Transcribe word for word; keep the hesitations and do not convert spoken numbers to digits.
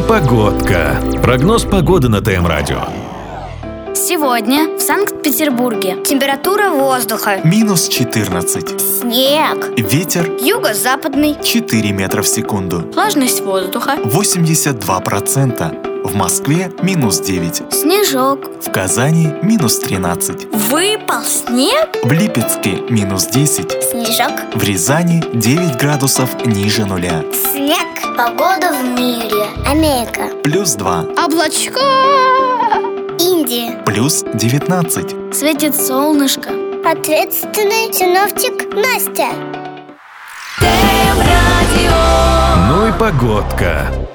Погодка. Прогноз погоды на ТМ-радио. Сегодня в Санкт-Петербурге температура воздуха минус четырнадцать. снег, Ветер юго-западный, четыре метра в секунду. влажность воздуха, восемьдесят два процента. В Москве минус девять. снежок. В Казани минус тринадцать. Выпал снег? В Липецке минус десять. Снежок. В Рязани девять градусов ниже нуля. Снег. Погода в мире. Америка. Плюс два. Облачко. Индия. Плюс девятнадцать. Светит солнышко. Ответственный синоптик Настя. Ну и погодка.